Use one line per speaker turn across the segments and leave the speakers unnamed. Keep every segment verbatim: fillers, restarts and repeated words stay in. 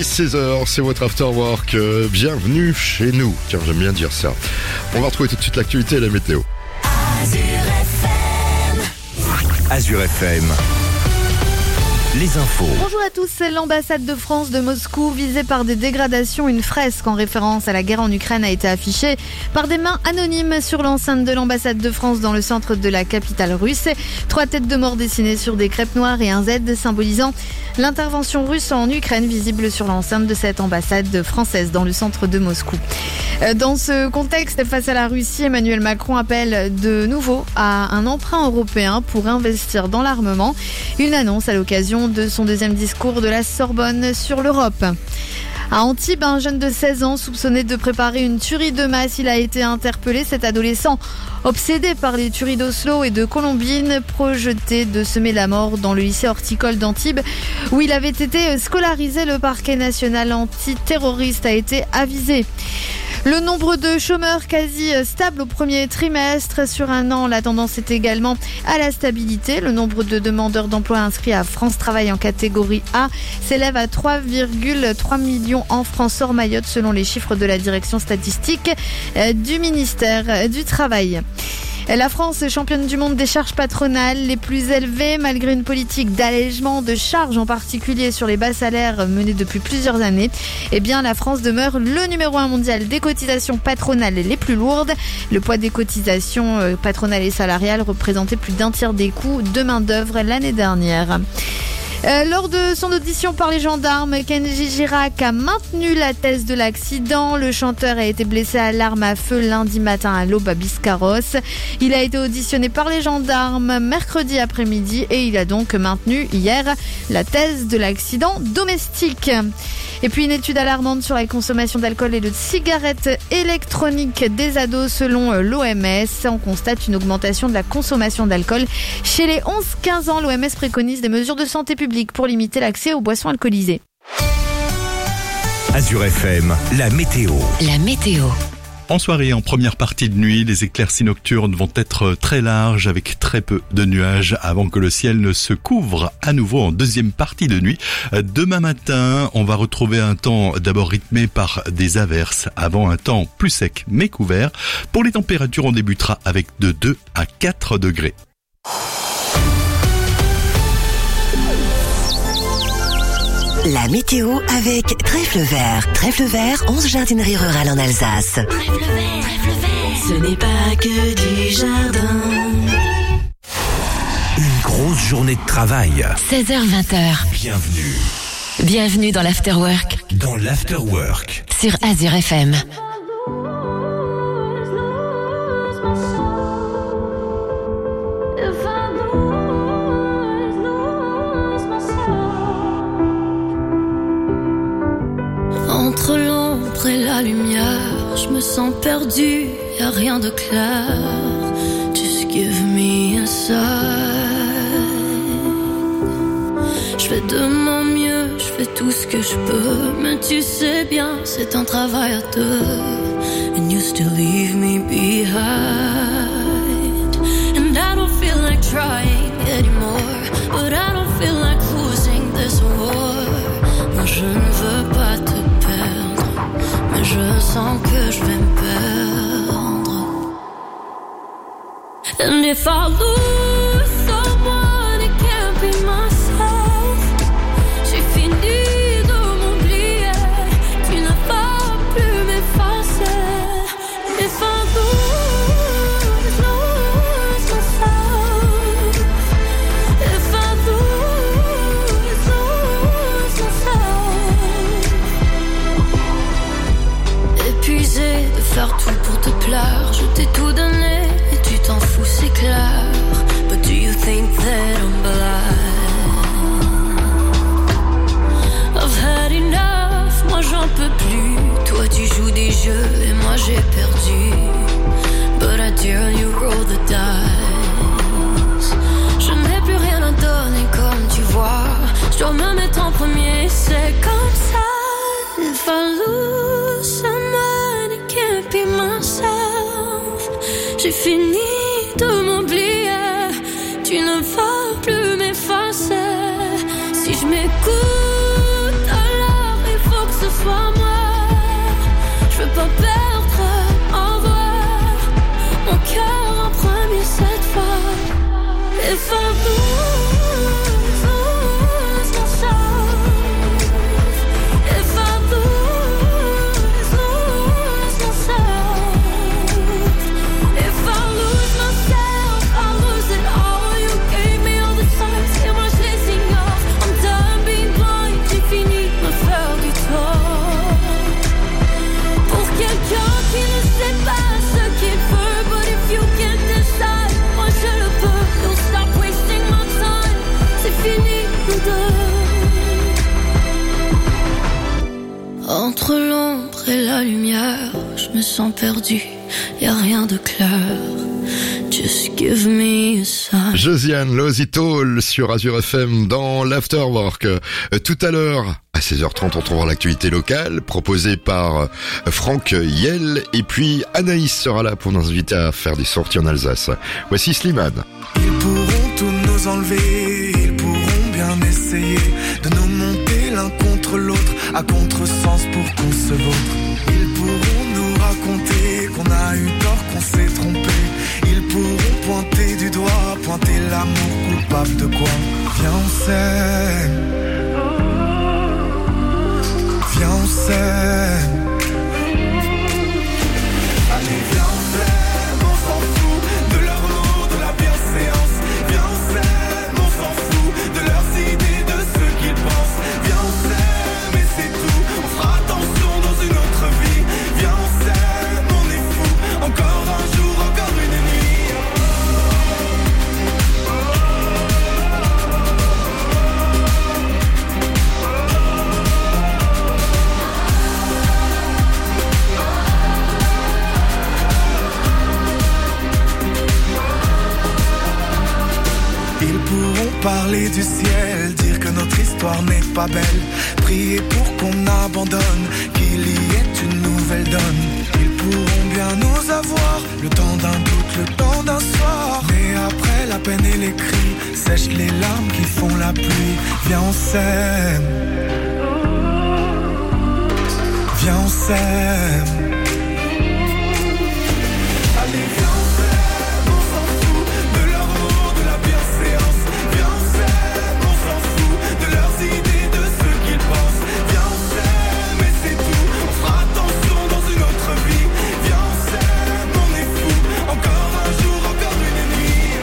est seize heures, c'est votre After Work. Euh, bienvenue chez nous. Tiens, j'aime bien dire ça. On va retrouver tout de suite l'actualité et la météo.
Azure F M.
Azure F M. Les infos.
Bonjour à tous, l'ambassade de France de Moscou visée par des dégradations. Une fresque en référence à la guerre en Ukraine a été affichée par des mains anonymes sur l'enceinte de l'ambassade de France dans le centre de la capitale russe. Trois têtes de mort dessinées sur des crêpes noires et un Z symbolisant l'intervention russe en Ukraine visible sur l'enceinte de cette ambassade française dans le centre de Moscou. Dans ce contexte, face à la Russie, Emmanuel Macron appelle de nouveau à un emprunt européen pour investir dans l'armement. Une annonce à l'occasion de son deuxième discours de la Sorbonne sur l'Europe. À Antibes, un jeune de seize ans soupçonné de préparer une tuerie de masse, il a été interpellé. Cet adolescent, obsédé par les tueries d'Oslo et de Colombine, projeté de semer la mort dans le lycée horticole d'Antibes, où il avait été scolarisé. Le parquet national antiterroriste a été avisé. Le nombre de chômeurs quasi stable au premier trimestre. Sur un an, la tendance est également à la stabilité. Le nombre de demandeurs d'emploi inscrits à France Travail en catégorie A s'élève à trois virgule trois millions en France hors Mayotte, selon les chiffres de la direction statistique du ministère du Travail. La France est championne du monde des charges patronales les plus élevées, malgré une politique d'allègement de charges, en particulier sur les bas salaires menée depuis plusieurs années. Eh bien, la France demeure le numéro un mondial des cotisations patronales les plus lourdes. Le poids des cotisations patronales et salariales représentait plus d'un tiers des coûts de main-d'œuvre l'année dernière. Euh, lors de son audition par les gendarmes, Kenji Girac a maintenu la thèse de l'accident. Le chanteur a été blessé à l'arme à feu lundi matin à l'aube à Biscarrosse. Il a été auditionné par les gendarmes mercredi après-midi et il a donc maintenu hier la thèse de l'accident domestique. Et puis une étude alarmante sur la consommation d'alcool et de cigarettes électroniques des ados selon l'O M S. On constate une augmentation de la consommation d'alcool chez les onze quinze ans. L'O M S préconise des mesures de santé publique pour limiter l'accès aux boissons alcoolisées.
Azure F M, la météo.
La météo.
En soirée, en première partie de nuit, les éclaircies nocturnes vont être très larges avec très peu de nuages avant que le ciel ne se couvre à nouveau en deuxième partie de nuit. Demain matin, on va retrouver un temps d'abord rythmé par des averses avant un temps plus sec mais couvert. Pour les températures, on débutera avec de deux à quatre degrés.
La météo avec Trèfle Vert. Trèfle Vert, onze jardineries rurales en Alsace. Trèfle Vert, Trèfle Vert, ce n'est pas que du jardin.
Une grosse journée de travail.
seize heures vingt.
Bienvenue.
Bienvenue dans l'Afterwork.
Dans l'Afterwork.
Sur Azure F M.
Entre l'ombre et la lumière, je me sens perdue, y'a rien de clair. Just give me a sign. Je fais de mon mieux, je fais tout ce que je peux, mais tu sais bien, c'est un travail à deux. And you still leave me behind. And I don't feel like trying anymore, but I don't feel like losing this war. Moi je ne veux pas te perdre, mais je sens que je vais me perdre. And if I lose someone, it can't be myself. J'ai fini de m'oublier, tu ne vas plus m'effacer. If I lose, lose myself. If I lose, lose myself. Épuisé de faire tout pour te plaire, je t'ai tout donné et tu t'en fous, c'est clair. But do you think that I'm blind? I've had enough, moi j'en peux plus. Toi tu joues des jeux et moi j'ai perdu. But I dare you roll the dice. Je n'ai plus rien à donner comme tu vois. Je dois me mettre en premier, c'est comme ça. If I lose someone, it can't be myself. J'ai fini de m'oublier, tu ne vas plus m'effacer. Si je m'écoute, alors il faut If I lose, lose myself, if I lose, lose myself, if I lose myself, I lose it all. You gave me all the signs, et moi je les ignore. I'm done being blind, j'ai fini de me faire du tort. Pour quelqu'un qui ne sait pas ce qu'il veut, but if you can't decide, moi je le peux. Don't stop wasting my time, c'est fini nous deux. Entre l'ombre et la lumière, je me sens perdu, y'a rien de clair. Just give me a sign.
Josiane Lozitol sur Azure F M dans l'Afterwork. Euh, tout à l'heure, à seize heures trente, on trouvera l'actualité locale proposée par euh, Franck Yel. Et puis Anaïs sera là pour nous inviter à faire des sorties en Alsace. Voici Slimane.
Ils pourront tout nous enlever, ils pourront bien essayer de nous monter l'un contre l'autre, à contresens pour qu'on se vautre. Ils pourront nous raconter qu'on a eu tort, qu'on s'est trompé. Ils pourront pointer du doigt, pointer l'amour coupable de quoi. Viens on s'aime, viens on s'aime. Allez viens on s'aime, on s'en fout de leur mot, de la bienséance. Viens on s'aime, on s'en fout de leurs idées, de ce qu'ils pensent. Viens on s'aime et c'est tout, on fera attention dans une autre vie. Viens on s'aime, on est fou, encore un jour, encore une nuit. Ils pourront parler du ciel, dire que notre histoire n'est pas belle, prier pour qu'on abandonne, qu'il y ait une nouvelle donne. Ils pourront bien nous avoir, le temps d'un doute, le temps d'un soir. Mais après la peine et les cris, sèchent les larmes qui font la pluie. Viens on s'aime, viens on s'aime. Allez viens on s'aime, on s'en fout de leur mot, de la bienséance. Viens on s'aime, on s'en fout de leurs idées, de ce qu'ils pensent. Viens on s'aime et c'est tout, on fera attention dans une autre vie. Viens on s'aime, on est fou, encore un jour, encore une nuit.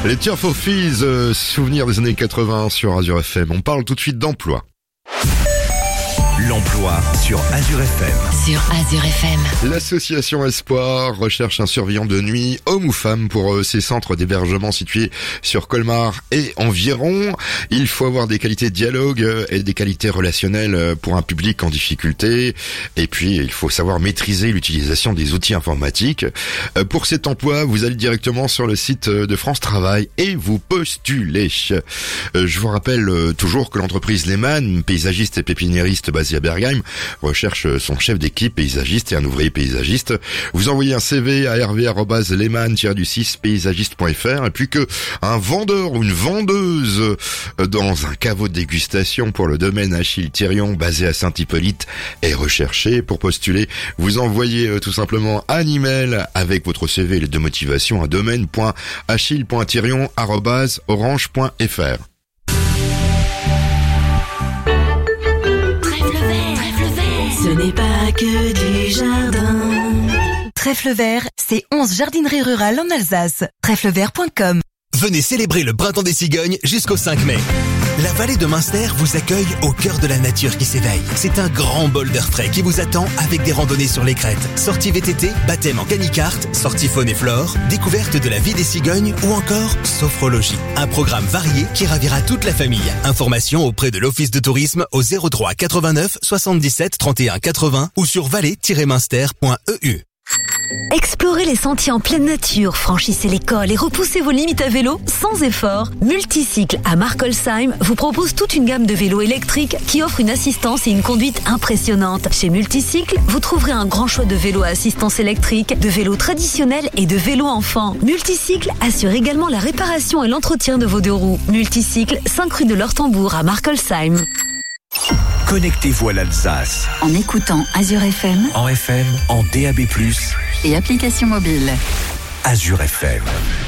Les Tears for Fears, euh, souvenirs des années quatre-vingts sur Azure F M. On parle tout de suite d'emploi.
L'emploi sur Azure F M.
Sur Azure F M.
L'association Espoir recherche un surveillant de nuit, homme ou femme, pour euh, ses centres d'hébergement situés sur Colmar et environ. Il faut avoir des qualités de dialogue euh, et des qualités relationnelles euh, pour un public en difficulté. Et puis, il faut savoir maîtriser l'utilisation des outils informatiques. Euh, pour cet emploi, vous allez directement sur le site euh, de France Travail et vous postulez. Euh, je vous rappelle euh, toujours que l'entreprise Lehmann, paysagiste et pépiniériste basée à Bergheim, recherche son chef d'équipe paysagiste et un ouvrier paysagiste. Vous envoyez un C V à hervé arobase lehmann tiret du six paysagiste point f r et puis que un vendeur ou une vendeuse dans un caveau de dégustation pour le domaine Achille Thirion basé à Saint-Hippolyte est recherché. Pour postuler, vous envoyez tout simplement un email avec votre C V et les deux motivations à domaine point achille point thirion arobase orange point f r.
Ce n'est pas que du jardin.
Trèfle Vert, c'est onze jardineries rurales en Alsace. trèfle vert point com.
Venez célébrer le printemps des cigognes jusqu'au cinq mai. La vallée de Münster vous accueille au cœur de la nature qui s'éveille. C'est un grand bol d'air frais qui vous attend avec des randonnées sur les crêtes, sorties V T T, baptême en canicarte, sorties faune et flore, découverte de la vie des cigognes ou encore sophrologie. Un programme varié qui ravira toute la famille. Informations auprès de l'Office de tourisme au zéro trois quatre-vingt-neuf soixante-dix-sept trente et un quatre-vingts ou sur vallée tiret münster point e u.
Explorez les sentiers en pleine nature, franchissez les cols et repoussez vos limites à vélo sans effort. Multicycle à Markolsheim vous propose toute une gamme de vélos électriques qui offrent une assistance et une conduite impressionnantes. Chez Multicycle, vous trouverez un grand choix de vélos à assistance électrique, de vélos traditionnels et de vélos enfants. Multicycle assure également la réparation et l'entretien de vos deux roues. Multicycle, cinq rue de l'Ortembourg à Markolsheim.
Connectez-vous à l'Alsace.
En écoutant Azure F M.
En F M, en D A B plus.
Et application mobile.
Azure F M.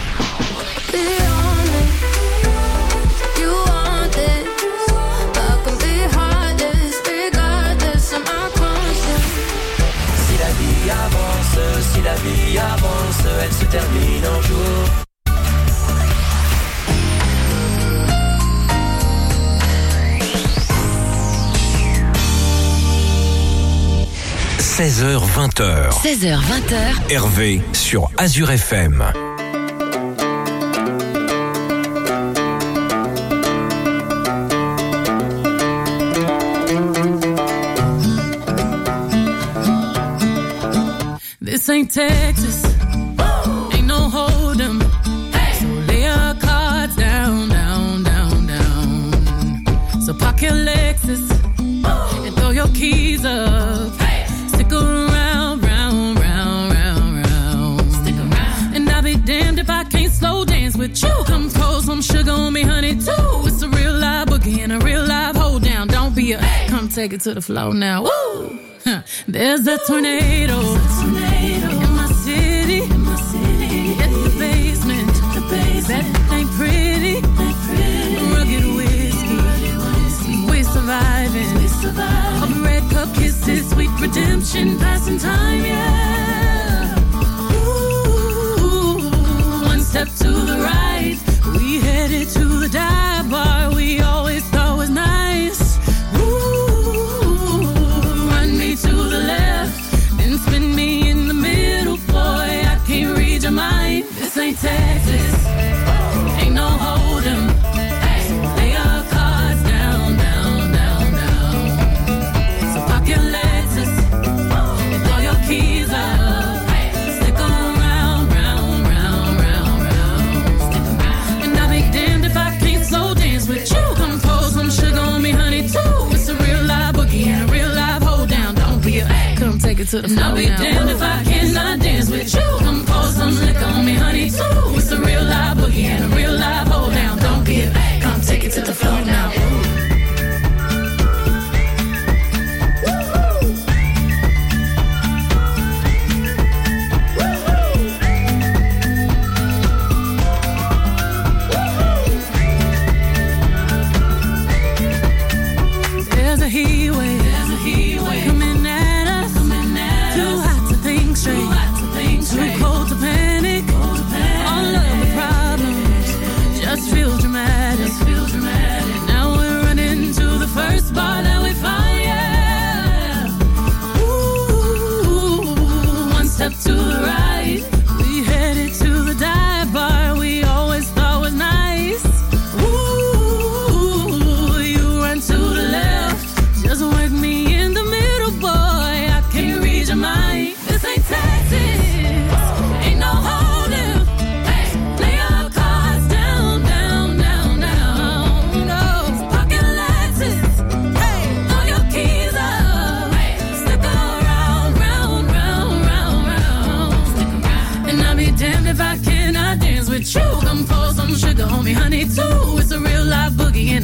Si la vie avance, si la vie avance, elle se termine un jour.
seize heures vingt.
seize heures vingt.
Hervé sur Azure F M.
This ain't Texas, ain't no hold 'em. So lay your cards down, down, down, down. So park your Lexus and throw your keys up. Stick around, round, round, round, round. Stick around. And I'll be damned if I can't slow dance with you. Come pour some sugar on me, honey, too. It's a real live boogie and a real live hold down. Don't be a, come take it to the floor now. Woo! Huh. There's a tornado. In my city, in my city, at the basement, the basement, that ain't pretty, ain't pretty. Rugged whiskey, we surviving, we surviving. All the red cup kisses, sweet redemption, passing time, yeah. Ooh, one step to the right, we headed to the dive bar we always thought was nice. Ooh, run me to the left, then spin me in the middle, boy, I can't read your mind. This ain't Texas, ain't no hold 'em. Lay your cards down, down, down, down. So pop your Lexus and throw your keys up. Stick 'em round, round, round, round, round. And I'll be damned if I can't slow dance with you. Come pour some sugar on me, honey, too. It's a real live boogie and a real live hold down. Don't be a, come take it to the floor now. I'll be damned if I cannot dance with you. Come pour some liquor on me, honey, too. It's a real live boogie and a real live hold down. Don't be a, come take it to the floor now. There's a heat wave, there's a heat wave coming at us, coming at too us. Hot to think straight, too, hot to think straight. Too cold to panic, cold to panic. All of the problems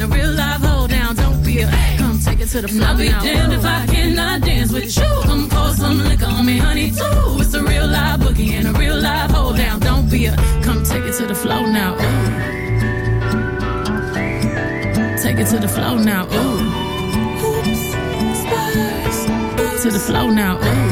a real life hold down. Don't be a, come take it to the floor. I'll be damned if I cannot dance with you. Come pour some liquor on me, honey, too. It's a real life boogie and a real life hold down. Don't be a, come take it to the floor now. Ooh. Take it to the floor now. Ooh. Oops, spurs. To the floor now. Ooh.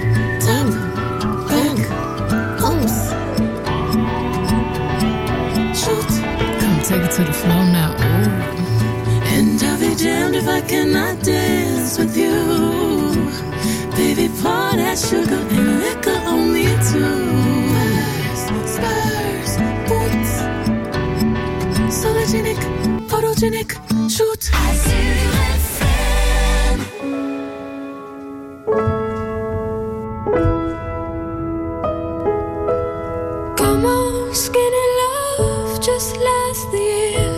Take it to the floor now, ooh. And I'll be damned if I cannot dance with you. Baby, pour that sugar and liquor on me too. Spurs, spurs, boots. Sologenic, photogenic, shoot. Come on, skinny love, just last the year.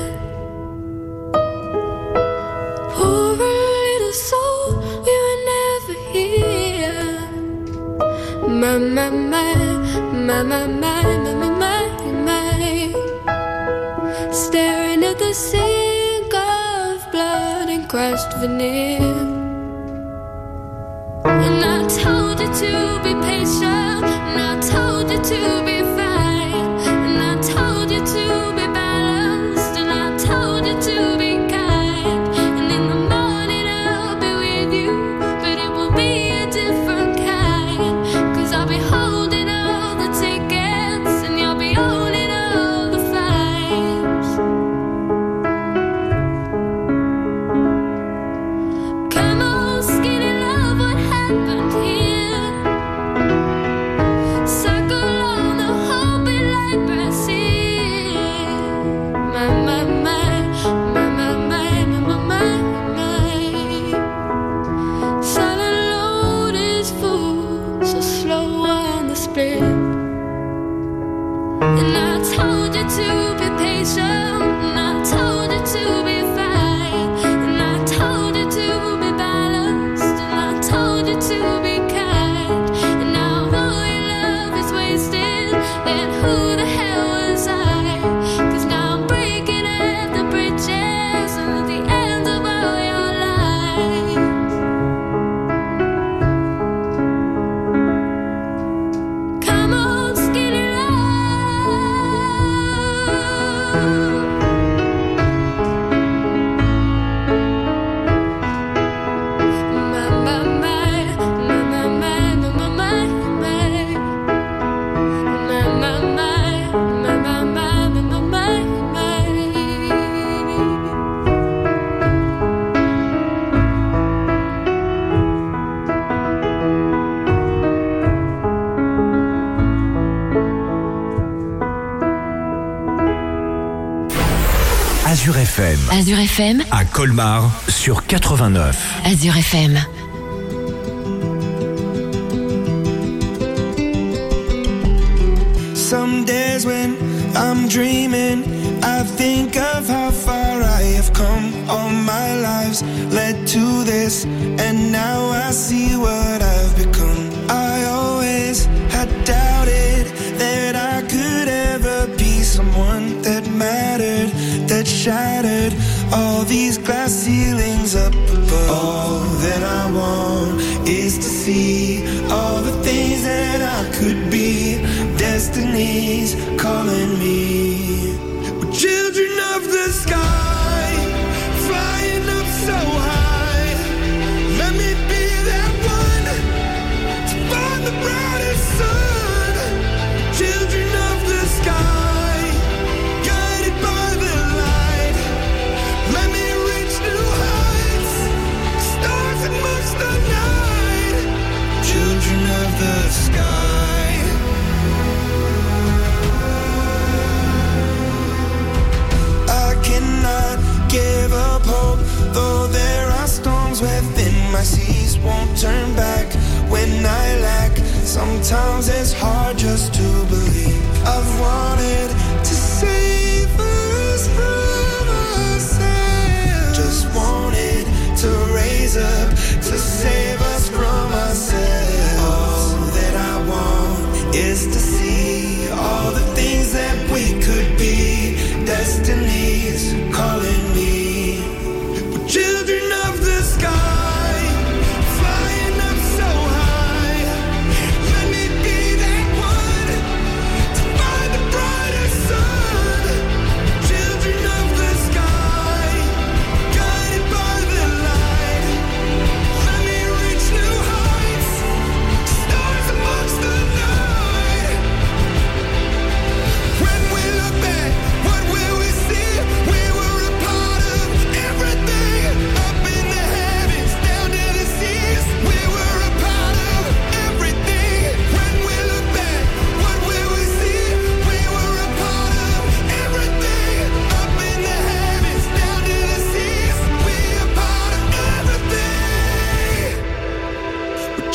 Poor little soul, we were never here. My, my, my, my, my, my, my, my, my, my. Staring at the sink of blood and crushed veneer. And I told you to be patient, and I told you to be
Azure F M.
Azure F M.
À Colmar sur quatre-vingt-neuf.
Azure F M.
Some days when I'm dreaming, I think of how far I have come. All my lives led to this, and now I see what I've become. I always had doubted that I could ever be someone that mattered, that shattered all these glass ceilings up above. All that I want is to see all the things that I could be. Destiny's calling me. We're children of the sky, flying up so high. Let me be that one to find the brightest sun. Children of the sky, guided by the light. Let me reach new heights, stars amongst the night. Children of the sky. Cannot give up hope, though there are storms within my seas. Won't turn back when I lack. Sometimes it's hard just to believe. I've wanted to save us from ourselves. Just wanted to raise up to save us from ourselves. All that I want is to see all the things that we could be. Destiny's calling me.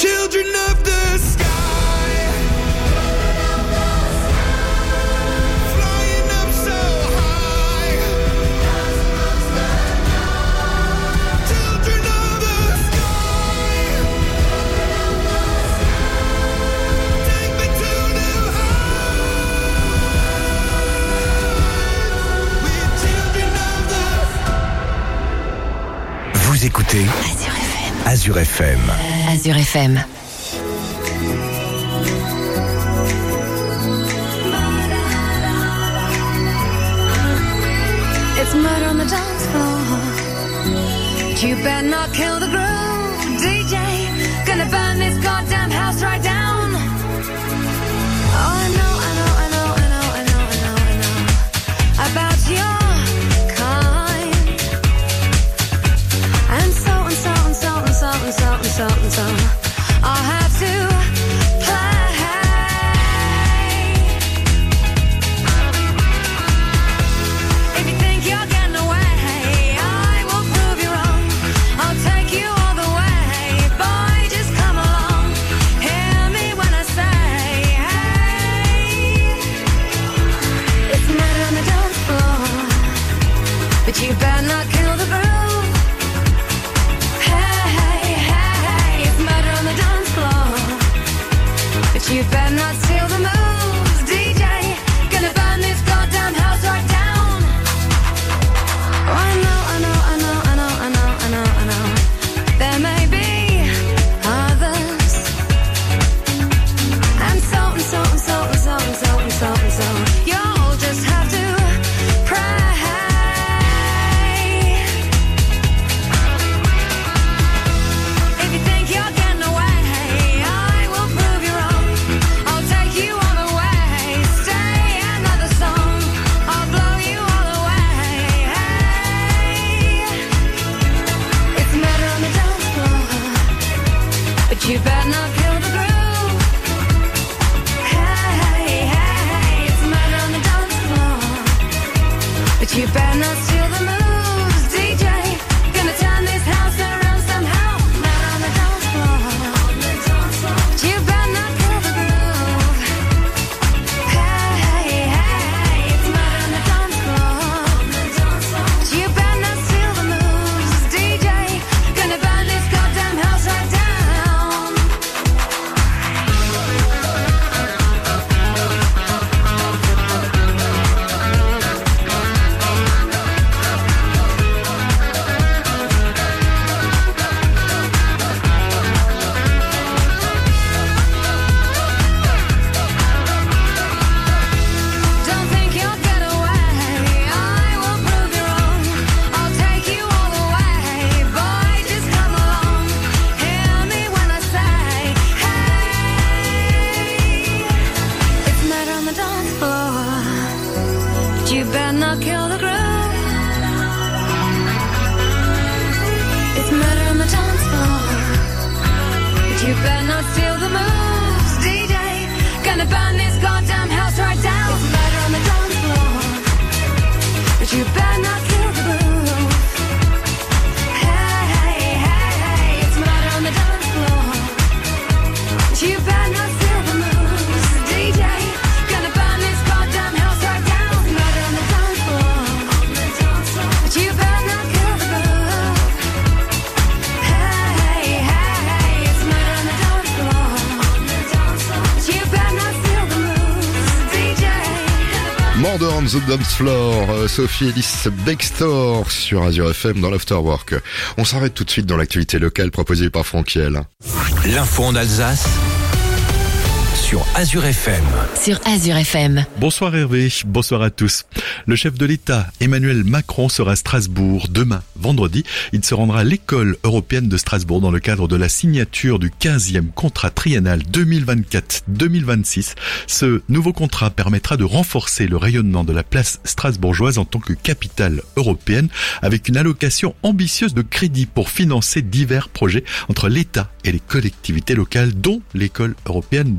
children of the sky. Flying up so high. Children of the sky. Take me to new heights. We're children of the.
Vous écoutez Azure F M.
Azure F M.
It's murder on the dance floor. You better not kill the groove, D J. Gonna burn this goddamn house right down. Oh, I know, I know, I know, I know, I know, I know, I know about your kind. And so and so and so and so and so and so and so I have to play. If you think you're getting away, I will prove you wrong. I'll take you all the way. Boy, just come along. Hear me when I say, hey. It's murder on the dance floor, but you better not kill the groove. You better not steal the moves, D J. Gonna burn this goddamn house right down. Oh, I know, I know, I know, I know, I know, I know, I know. There may be others. And so and so and so and so and so and so and so. You'll just have to pray. If you think you're getting away, I will prove you wrong. I'll take you all the way. Stay another song. I'll blow you all away. Hey. It's murder on the dance floor, but you better not kill the groove. Hey, hey, hey. It's murder on the dance floor, but you better not steal the moves, D J. Gonna turn this house around somehow. Murder on the dance floor, but you better not kill the groove. Hey, hey, hey. It's murder on the dance floor, but you better not steal the moves, D J. Gonna burn this goddamn house right down. Don't think you'll get away. I will prove you wrong. I'll take you all the way. Boy, just come along. Hear me when I say, hey. It's murder on the dance floor, but you better not kill the groove. It's murder on the dance floor, but you better not steal the moves, D J. Gonna burn this goddamn house right down. It's murder on the dance floor, but you better not kill the groove. Hey, hey, hey. It's murder on the dance floor, but you better not steal the moves, D J. Gonna burn this goddamn house right down. It's murder on the dance floor, but you better not kill the groove. Hey, hey, hey. It's murder on the dance floor, but you better not steal the moves, D J.
Murder on the Dance Floor, euh, Sophie Ellis Bextor sur Azure F M dans l'Afterwork. On s'arrête tout de suite dans l'actualité locale proposée par Franck Hiel.
L'info en Alsace sur Azure F M.
Sur Azure F M.
Bonsoir Hervé, bonsoir à tous. Le chef de l'État, Emmanuel Macron, sera à Strasbourg demain, vendredi. Il se rendra à l'école européenne de Strasbourg dans le cadre de la signature du quinzième contrat triennal deux mille vingt-quatre deux mille vingt-six. Ce nouveau contrat permettra de renforcer le rayonnement de la place strasbourgeoise en tant que capitale européenne avec une allocation ambitieuse de crédits pour financer divers projets entre l'État et les collectivités locales, dont l'école européenne de Strasbourg.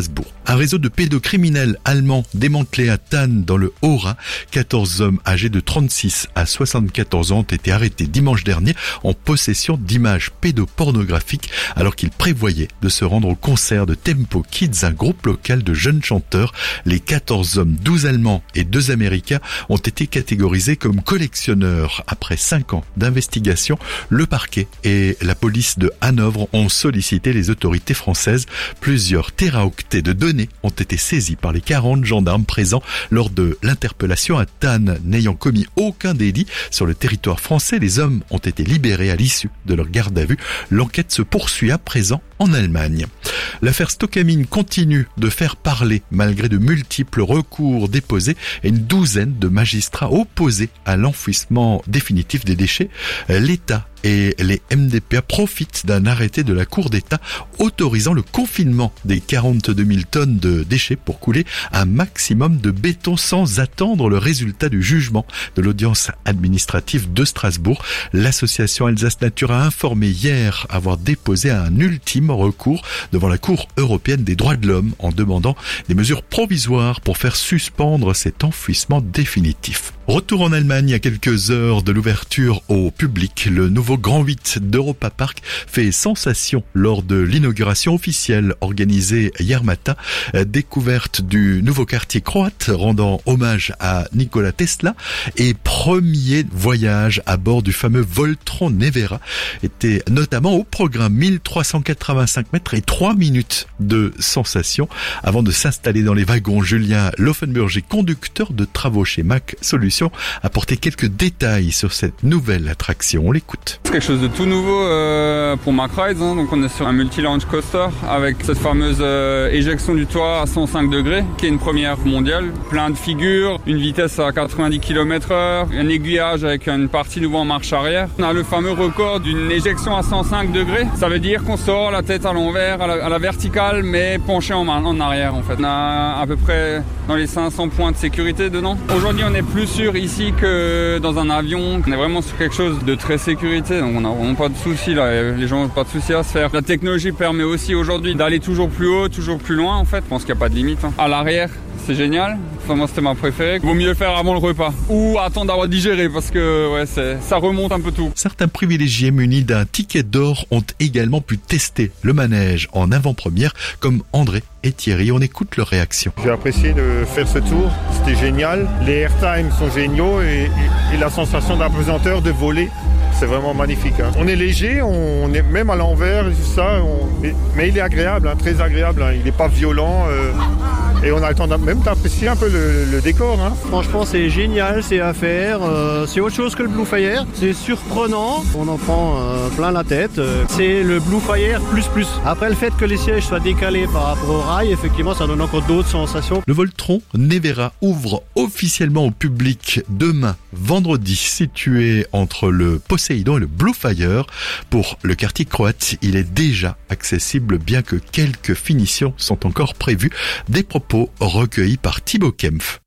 Strasbourg. Un réseau de pédocriminels allemands démantelé à Thann dans le Haut-Rhin. quatorze hommes âgés de trente-six à soixante-quatorze ans ont été arrêtés dimanche dernier en possession d'images pédopornographiques alors qu'ils prévoyaient de se rendre au concert de Tempo Kids, un groupe local de jeunes chanteurs. Les quatorze hommes, douze Allemands et deux Américains, ont été catégorisés comme collectionneurs. Après cinq ans d'investigation, le parquet et la police de Hanovre ont sollicité les autorités françaises. Plusieurs téraoctets de données ont été saisis par les quarante gendarmes présents lors de l'interpellation à Thann. N'ayant commis aucun délit sur le territoire français, les hommes ont été libérés à l'issue de leur garde à vue. L'enquête se poursuit à présent en Allemagne. L'affaire Stocamine continue de faire parler malgré de multiples recours déposés et une douzaine de magistrats opposés à l'enfouissement définitif des déchets. L'État et les M D P A profitent d'un arrêté de la Cour d'État autorisant le confinement des quarante-deux mille tonnes de déchets pour couler un maximum de béton sans attendre le résultat du jugement de l'audience administrative de Strasbourg. L'association Alsace Nature a informé hier avoir déposé un ultime recours devant la Cour européenne des droits de l'homme en demandant des mesures provisoires pour faire suspendre cet enfouissement définitif. Retour en Allemagne à quelques heures de l'ouverture au public. Le nouveau Grand huit d'Europa Park fait sensation lors de l'inauguration officielle organisée hier matin. Découverte du nouveau quartier croate rendant hommage à Nikola Tesla et premier voyage à bord du fameux Voltron Nevera était notamment au programme. Mille trois cent quatre-vingt-cinq mètres et trois minutes de sensation avant de s'installer dans les wagons. Julien Laufenburger, conducteur de travaux chez Mac Solutions, a apporté quelques détails sur cette nouvelle attraction. On l'écoute.
C'est quelque chose de tout nouveau euh, pour Mack Rides, hein. Donc on est sur un multi-launch coaster avec cette fameuse euh, éjection du toit à cent cinq degrés qui est une première mondiale. Plein de figures, une vitesse à quatre-vingt-dix kilomètres heure, un aiguillage avec une partie nouveau en marche arrière. On a le fameux record d'une éjection à cent cinq degrés. Ça veut dire qu'on sort la tête à l'envers, à la, à la verticale, mais penché en, en arrière en fait. On a à peu près dans les cinq cents points de sécurité dedans. Aujourd'hui on est plus sûr ici que dans un avion. On est vraiment sur quelque chose de très sécurité, donc on n'a vraiment pas de soucis là. Les gens n'ont pas de soucis à se faire. La technologie permet aussi aujourd'hui d'aller toujours plus haut, toujours plus loin en fait. Je pense qu'il n'y a pas de limite. Hein. À l'arrière, c'est génial. Enfin, moi, c'était ma préférée. Vaut mieux le faire avant le repas ou attendre d'avoir digéré parce que ouais, c'est, ça remonte un peu tout.
Certains privilégiés munis d'un ticket d'or ont également pu tester le manège en avant-première, comme André et Thierry. On écoute leur réaction.
J'ai apprécié de faire ce tour. C'était génial. Les airtimes sont géniaux et, et, et la sensation d'apesanteur de voler. C'est vraiment magnifique. Hein. On est léger, on est même à l'envers, tout ça, on... mais, mais il est agréable, hein, très agréable. Hein. Il n'est pas violent euh... et on a le temps même d'apprécier un peu le, le décor. Hein.
Franchement, c'est génial, c'est à faire. Euh, c'est autre chose que le Blue Fire. C'est surprenant. On en prend euh, plein la tête. Euh, c'est le Blue Fire plus plus. Après, le fait que les sièges soient décalés par rapport au rail, effectivement, ça donne encore d'autres sensations.
Le Voltron Nevera ouvre officiellement au public demain, vendredi, situé entre le Poseidon et le Blue Fire. Pour le quartier croate, il est déjà accessible bien que quelques finitions sont encore prévues. Des propos recueillis par Thibaut Kempf.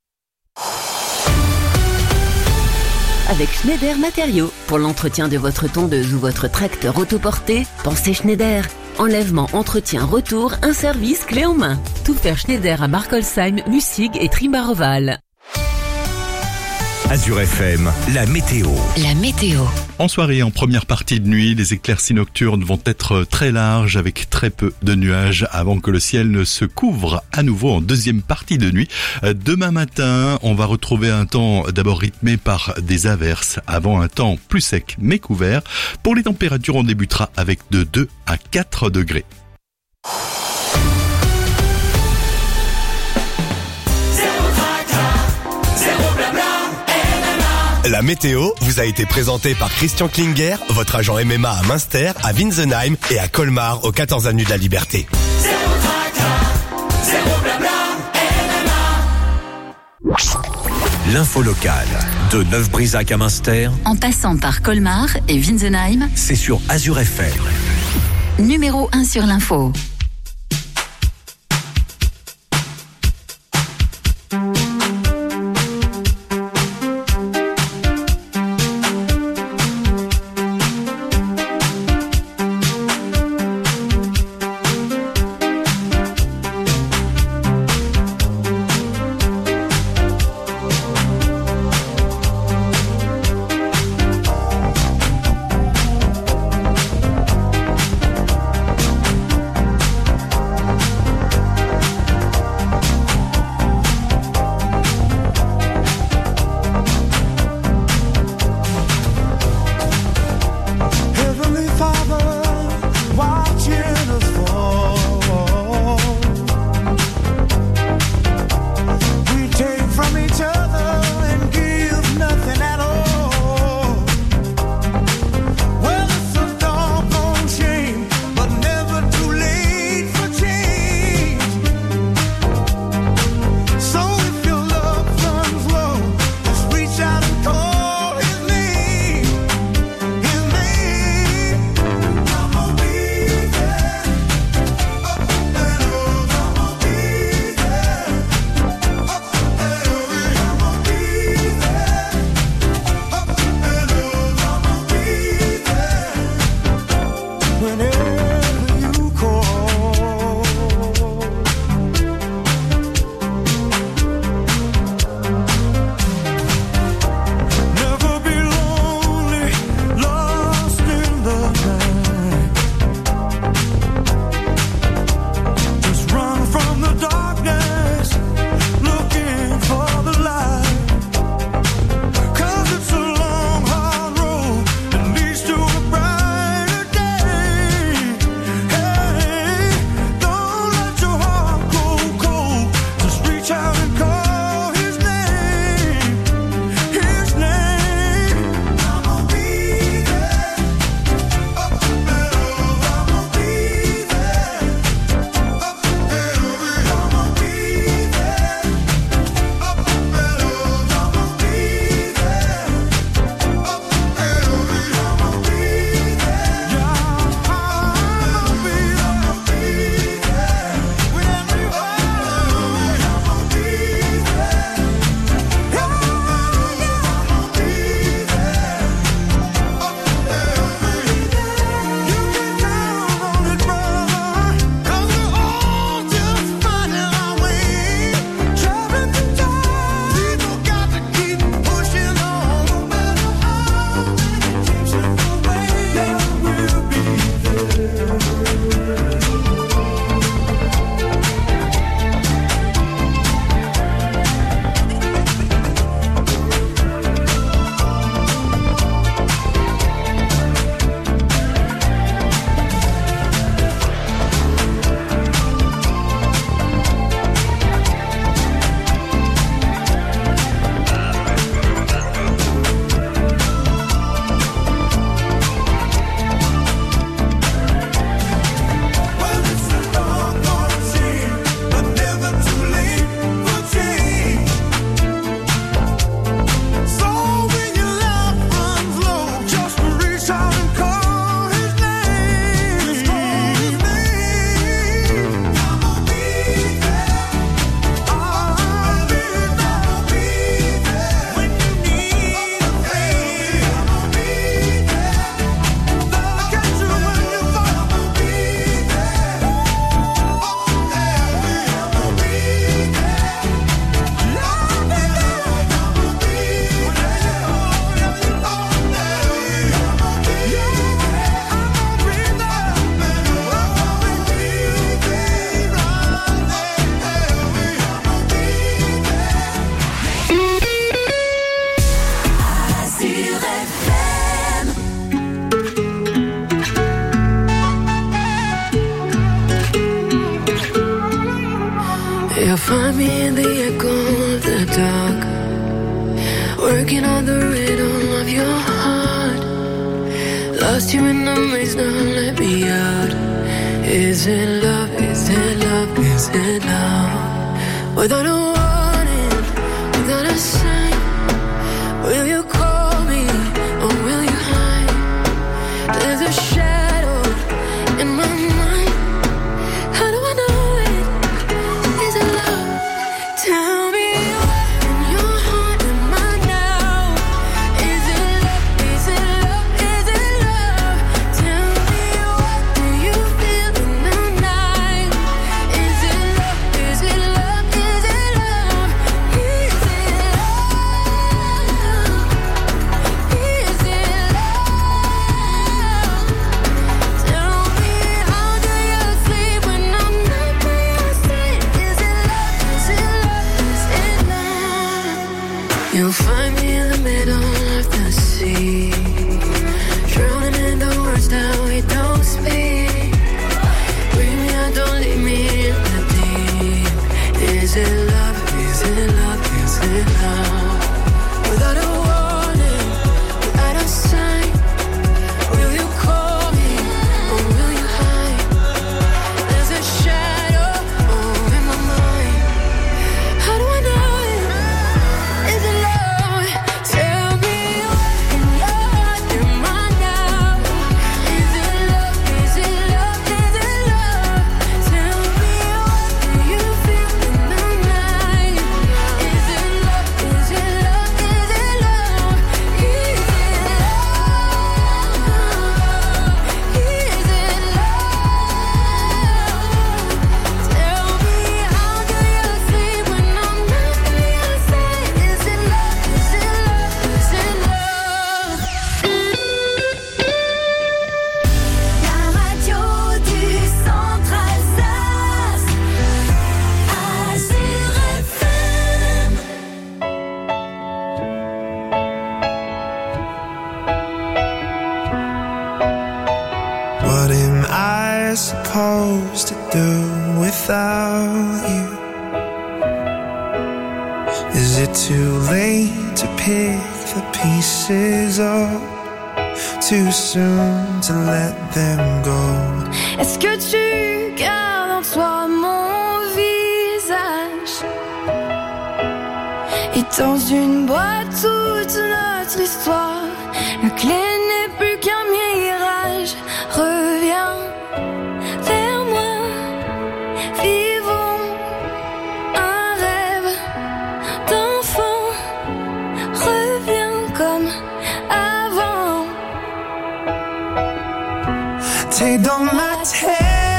Avec Schneider Matériaux, pour l'entretien de votre tondeuse ou votre tracteur autoporté, pensez Schneider. Enlèvement, entretien, retour, un service clé en main. Tout faire Schneider à Markolsheim, Mussig et Trimbaroval.
Azure F M, la météo.
La météo.
En soirée, en première partie de nuit, les éclaircies nocturnes vont être très larges avec très peu de nuages avant que le ciel ne se couvre à nouveau en deuxième partie de nuit. Demain matin, on va retrouver un temps d'abord rythmé par des averses avant un temps plus sec mais couvert. Pour les températures, on débutera avec de deux à quatre degrés.
La météo vous a été présentée par Christian Klinger, votre agent M M A à Münster, à Winsenheim et à Colmar, aux quatorze avenue de la Liberté.
Zéro tracas, zéro blabla, M M A.
L'info locale, de Neuf-Brisac à Münster,
en passant par Colmar et Winsenheim,
c'est sur Azure F M.
Numéro un sur l'info.
find me in the echo of the dark, working on the rhythm of your heart. Lost you in the maze, now let me out. Is it love, is it love, is it love? Without a warning, without a sign, will you call me or will you hide? There's a shadow in my mind. How do I know it? Is it love? Tell me what in your heart am I now? Is it love? Is it love? Is it love? Tell me what do you feel in the night? Is it love? Is it love? Is it love? Is it love? Is it love? Tell me how do you sleep when I'm not by your side? Is it love? Is it love? Is it love? You'll find me in the middle of the sea, drowning in the words that we don't speak. Bring me out, don't leave me in the deep. Is it love? Is it love? Is it love? Without a warning, without a sign, will you call me or will you hide? There's a shadow oh, in my mind. How do I know it? Is it love? Tell me what in your heart am I now? Is it love? Is it love? Is it love? Tell me what do you feel in the night? Is it love? Is it love? Is it love? Is it love? Is it love? Tell me how do you sleep when I'm not by your side? Is it love? Is it love? Is it love?
La radio du centre Alsace, Azur F M.
What am I supposed to do without you? Is it too late to pick the pieces up? Too soon to let them go?
Est-ce que tu gardes en toi mon visage? Et dans une boîte toute notre histoire, la clé n'est plus qu'un mirage. Reviens vers moi, vivons un rêve d'enfant. Reviens comme avant.
T'es dans ma tête,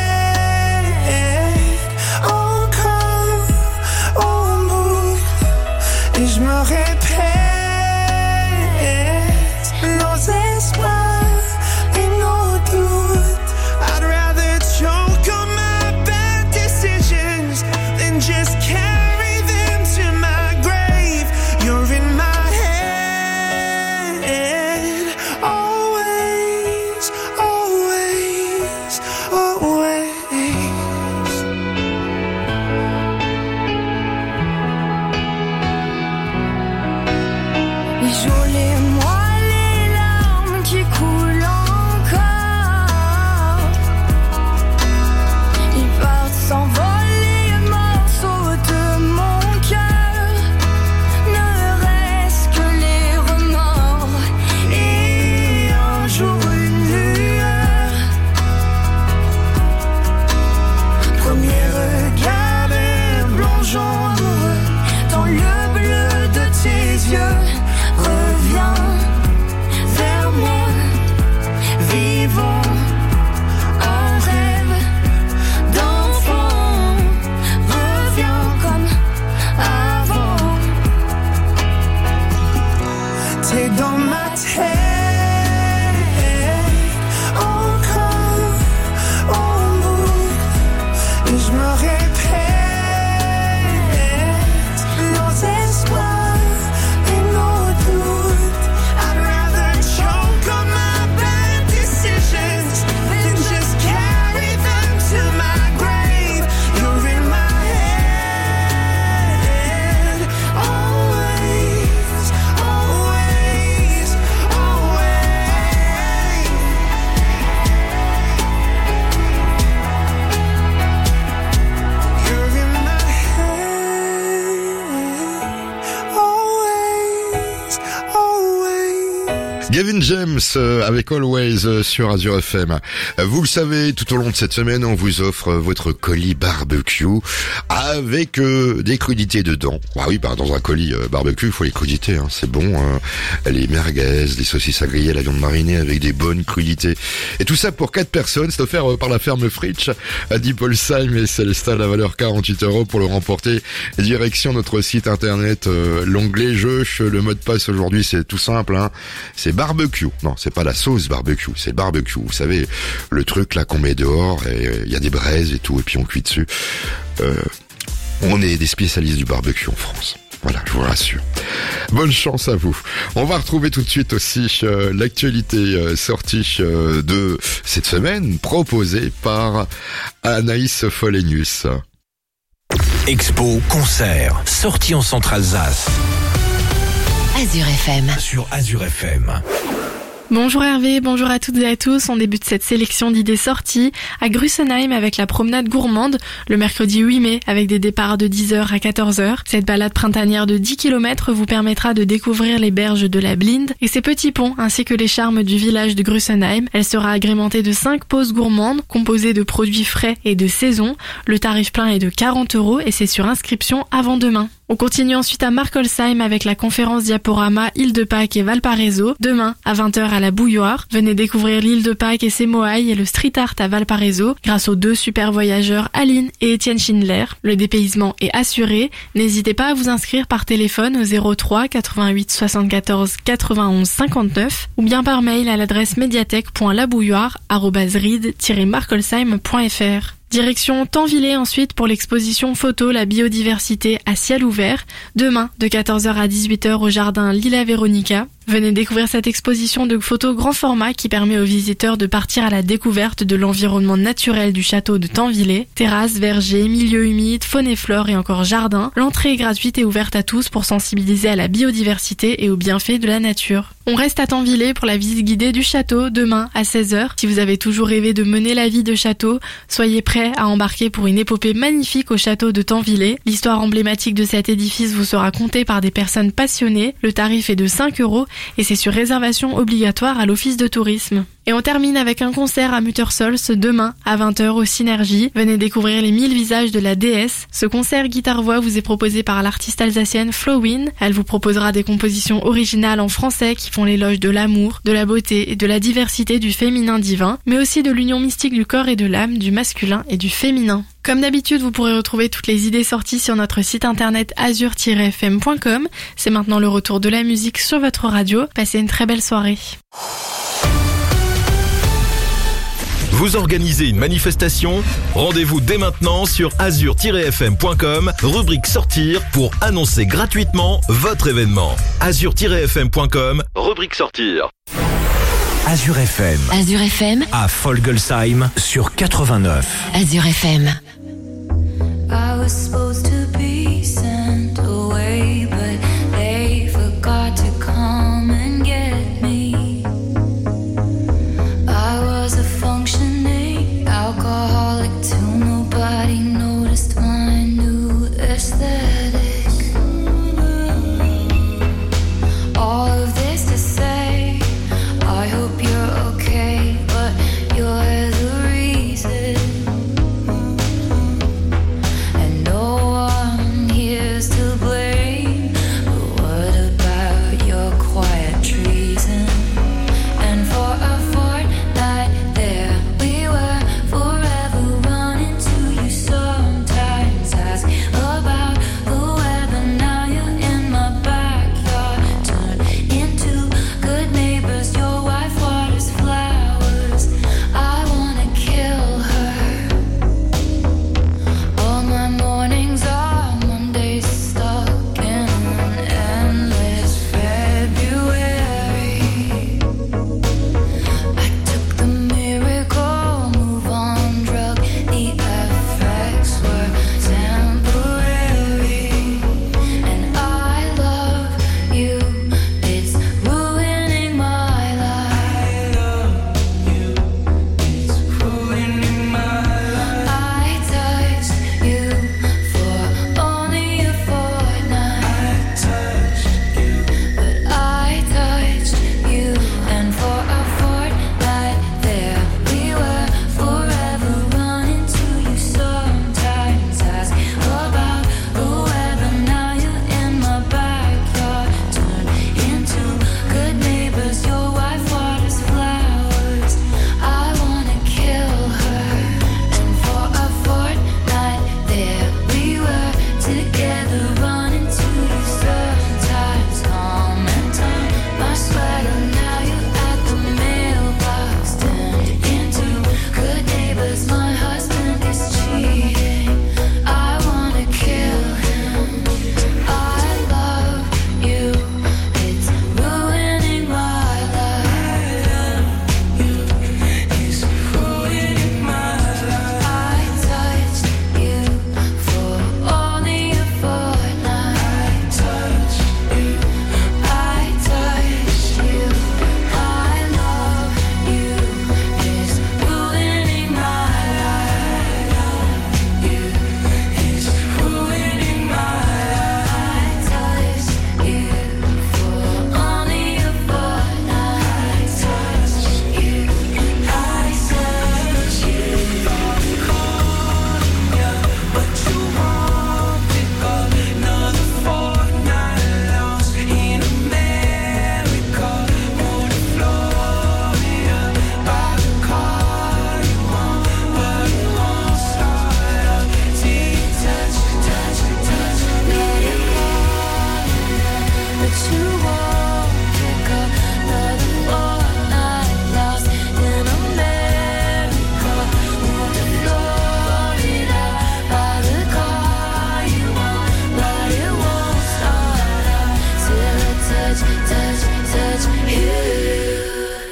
encore au bout, et je me répète nos
Gavin James euh, avec Always euh, sur Azure F M. Euh, vous le savez, tout au long de cette semaine, on vous offre euh, votre colis barbecue avec euh, des crudités dedans. Ah oui, bah, dans un colis euh, barbecue, il faut les crudités, hein, c'est bon. Hein. Les merguez, les saucisses à griller, la viande marinée avec des bonnes crudités. Et tout ça pour quatre personnes, c'est offert euh, par la ferme Fritsch à Diepolsheim et Célestat, la valeur quarante-huit euros pour le remporter. Direction notre site internet, euh, l'onglet jeu, le mot de passe aujourd'hui c'est tout simple, hein. C'est barbecue. Non, c'est pas la sauce barbecue, c'est barbecue. Vous savez, le truc là qu'on met dehors et il y a des braises et tout et puis on cuit dessus. Euh, on est des spécialistes du barbecue en France. Voilà, je vous rassure. Bonne chance à vous. On va retrouver tout de suite aussi euh, l'actualité euh, sortie euh, de cette semaine, proposée par Anaïs Follenius.
Expo, concert, sortie en Centre-Alsace.
Azure F M.
Sur Azure F M.
Bonjour Hervé, bonjour à toutes et à tous. On débute cette sélection d'idées sorties à Grussenheim avec la promenade gourmande le mercredi huit mai avec des départs de dix heures à quatorze heures. Cette balade printanière de dix kilomètres vous permettra de découvrir les berges de la Blinde et ses petits ponts ainsi que les charmes du village de Grussenheim. Elle sera agrémentée de cinq pauses gourmandes composées de produits frais et de saison. Le tarif plein est de quarante euros et c'est sur inscription avant demain. On continue ensuite à Markolsheim avec la conférence Diaporama Île de Pâques et Valparaiso, demain à vingt heures à la Bouilloire. Venez découvrir l'île de Pâques et ses moailles et le street art à Valparaiso grâce aux deux super voyageurs Aline et Étienne Schindler. Le dépaysement est assuré. N'hésitez pas à vous inscrire par téléphone au zéro trois quatre-vingt-huit soixante-quatorze quatre-vingt-onze cinquante-neuf ou bien par mail à l'adresse médiathèque point labouilloire arobase ride tiret markolsheim point f r. Direction Tanvillers ensuite pour l'exposition photo La biodiversité à ciel ouvert, demain de quatorze heures à dix-huit heures au jardin Lilla Veronica. Venez découvrir cette exposition de photos grand format qui permet aux visiteurs de partir à la découverte de l'environnement naturel du château de Tanvillers. Terrasses, vergers, milieux humides, faune et flore et encore jardin. L'entrée est gratuite et ouverte à tous pour sensibiliser à la biodiversité et aux bienfaits de la nature. On reste à Tanvillers pour la visite guidée du château demain à seize heures. Si vous avez toujours rêvé de mener la vie de château, soyez prêts à embarquer pour une épopée magnifique au château de Tanvillers. L'histoire emblématique de cet édifice vous sera contée par des personnes passionnées. Le tarif est de cinq euros et c'est sur réservation obligatoire à l'office de tourisme. Et on termine avec un concert à Muttersols demain à vingt heures au Synergie. Venez découvrir les mille visages de la déesse. Ce concert guitare-voix vous est proposé par l'artiste alsacienne Flowin. Elle vous proposera des compositions originales en français qui font l'éloge de l'amour, de la beauté et de la diversité du féminin divin, mais aussi de l'union mystique du corps et de l'âme, du masculin et du féminin. Comme d'habitude, vous pourrez retrouver toutes les idées sorties sur notre site internet azure tiret f m point com. C'est maintenant le retour de la musique sur votre radio. Passez une très belle soirée.
Vous organisez une manifestation? Rendez-vous dès maintenant sur azure tiret f m point com, rubrique sortir, pour annoncer gratuitement votre événement. azure tiret f m point com, rubrique sortir.
Azure F M.
Azure F M.
À Folgelsheim sur quatre-vingt-neuf.
Azure F M.
I was supposed to be sent away, but they forgot to come and get me. I was a functioning alcoholic till nobody noticed my new aesthetic. All of this to say, I hope you're okay, but you're the reason. And no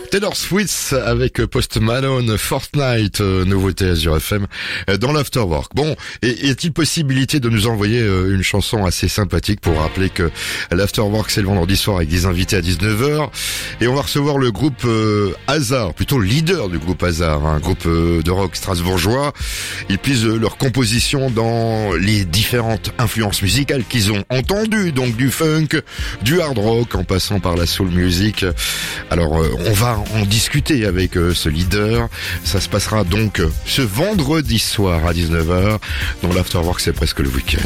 Taylor Swift avec Post Malone, Fortnite, euh, nouveauté Azure F M euh, dans l'Afterwork. Bon, et est-il possibilité de nous envoyer euh, une chanson assez sympathique pour rappeler que l'Afterwork c'est le vendredi soir avec des invités à dix-neuf heures et on va recevoir le groupe euh, Hazard, plutôt le leader du groupe Hazard, un groupe euh, de rock strasbourgeois. Ils puisent euh, leur composition dans les différentes influences musicales qu'ils ont entendues, donc du funk, du hard rock en passant par la soul music. Alors euh, on va en discuter avec euh, ce leader. Ça se passera donc euh, ce vendredi soir à dix-neuf heures. Dans l'Afterwork, c'est presque le week-end.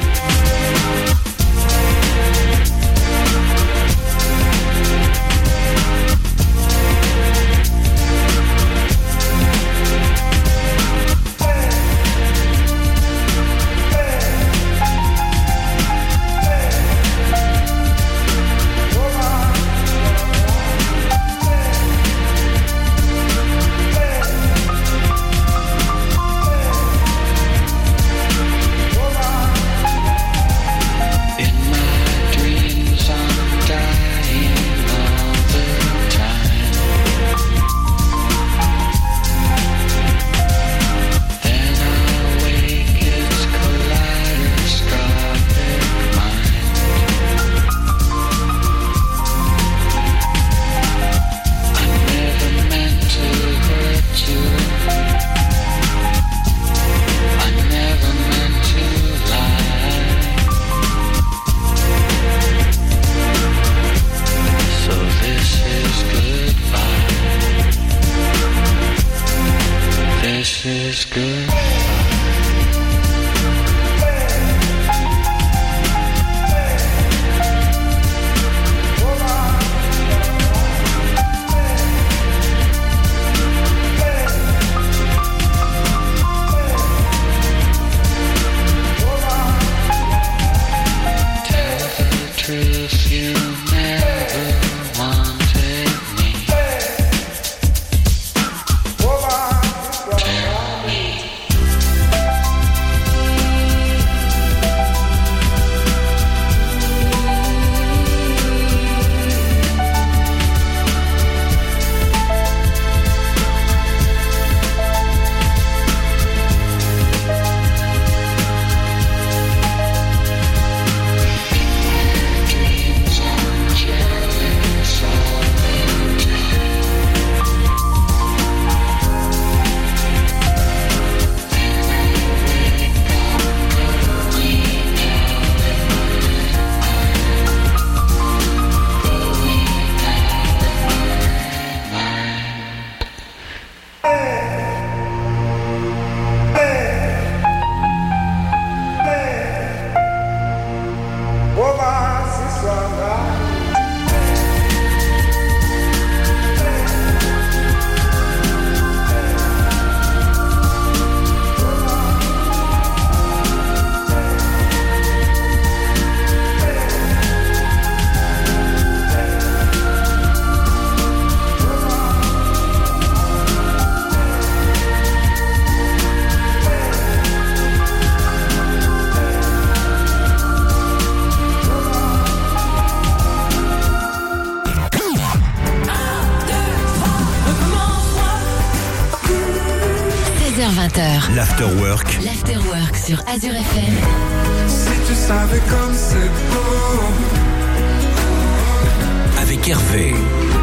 L'Afterwork.
L'Afterwork sur Azure F M.
Si tu savais comme c'est beau.
Avec Hervé.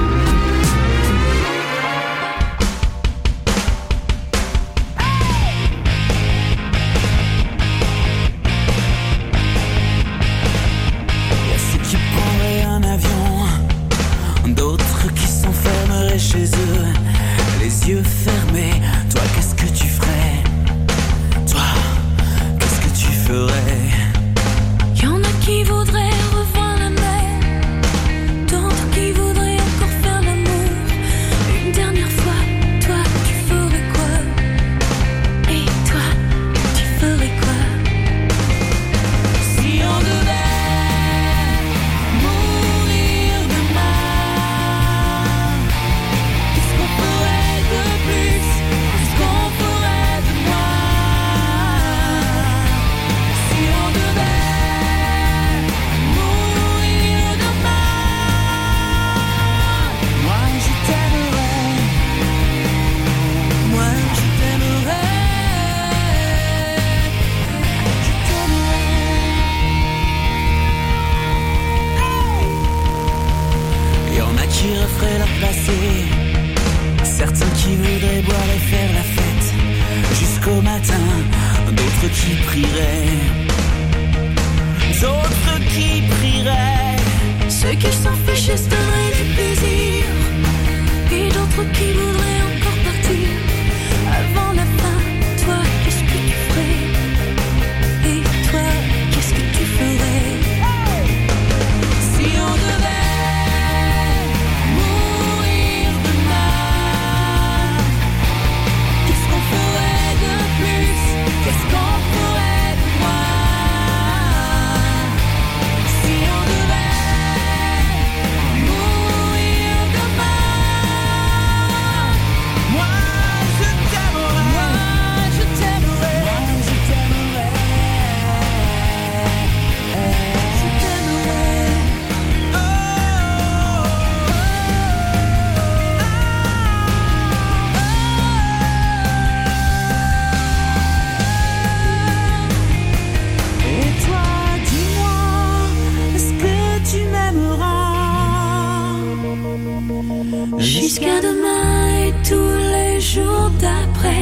Chez eux, les yeux fermés, toi qu'est-ce que tu ferais? Toi, qu'est-ce que tu ferais?
Y'en a qui voudraient revoir la mer, d'autres qui voudraient
qui prieraient, d'autres qui prieraient.
Ceux qui s'en fichent se donneraient du plaisir, et d'autres qui voudraient encore partir avant la fin. Toi, qu'est-ce que tu ferais? Et toi, qu'est-ce que tu ferais? Si on devait mourir demain, qu'est-ce qu'on ferait de plus? Qu'est-ce qu'on ferait de moins? Si on devait mourir demain, moi je t'aimerais, moi je t'aimerais, moi je t'aimerais, je t'aimerais. Et toi, dis-moi, est-ce que tu m'aimeras jusqu'à demain et tous les jours d'après?